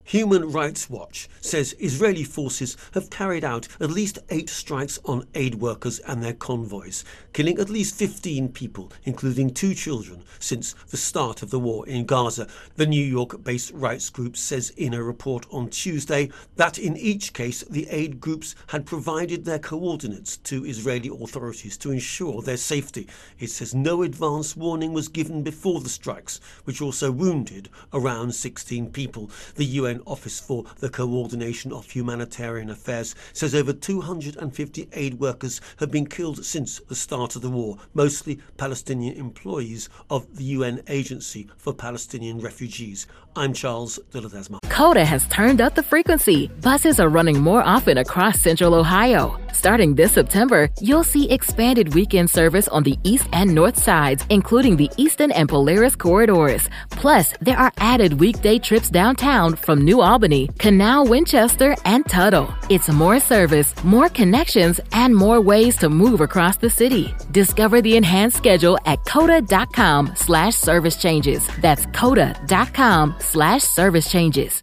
Human Rights Watch says Israeli forces have carried out at least 8 strikes on aid workers and their convoys, killing at least 15 people, including 2 children, since the start of the war in Gaza. The New York-based rights group says in a report on Tuesday that in each case the aid groups had provided their coordinates to Israeli authorities to ensure their safety. It says no advance warning was given before the strikes, which also wounded around 16 people. The UN Office for the Coordination of Humanitarian Affairs says over 250 aid workers have been killed since the start of the war, mostly Palestinian employees of the UN Agency for Palestinian Refugees. I'm Charles de Ledesma. Coda has turned up the frequency. Buses are running more often across Central Ohio. Starting this September, you'll see expanded weekend service on the east and north sides, including the Eastern and Polaris corridors. Plus, there are added weekday trips downtown from New Albany, Canal, Winchester, and Tuttle. It's more service, more connections, and more ways to move across the city. Discover the enhanced schedule at coda.com/service changes. That's coda.com/service changes.